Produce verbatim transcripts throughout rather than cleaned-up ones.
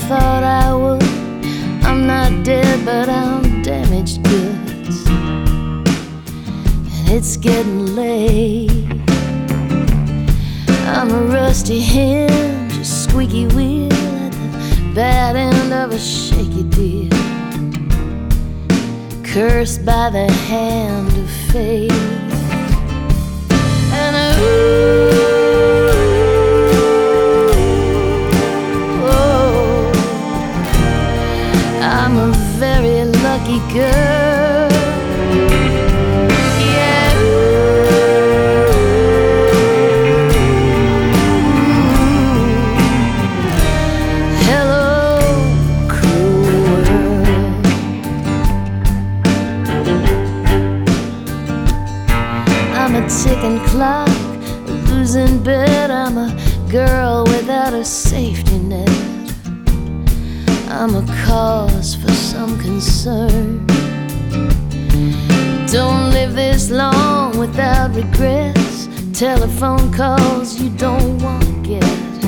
thought I would. I'm not dead, but I'm damaged goods, and it's getting late. I'm a rusty hinge, a squeaky wheel at the bad end of a shaky deal, cursed by the hand of fate. And ooh, oh, I'm a very lucky girl. Yeah, hello, cruel world. I'm a ticking clock, a losing bet. I'm a girl without a safety net. I'm a cause for some concern. Don't live this long without regrets. Telephone calls you don't want to get,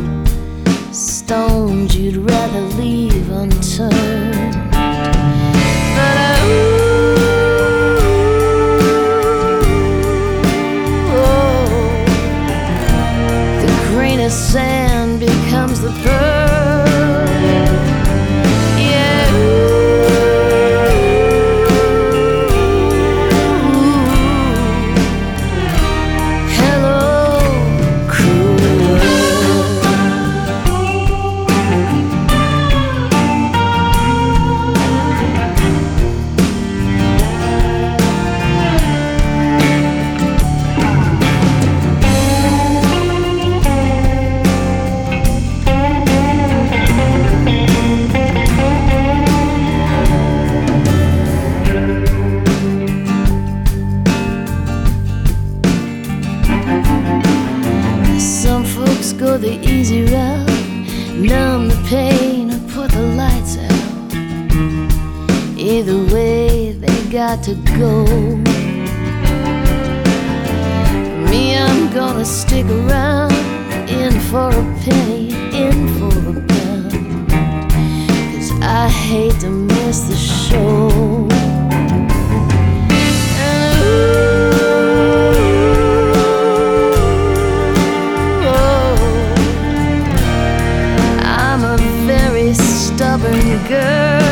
stones you'd rather leave unturned. But I, oh, the grain of sand becomes the pearl. Go the easy route, numb the pain or put the lights out. Either way, they got to go. Me, I'm gonna stick around, in for a penny, in for a pound, 'cause I hate to miss the show. Stubborn girl.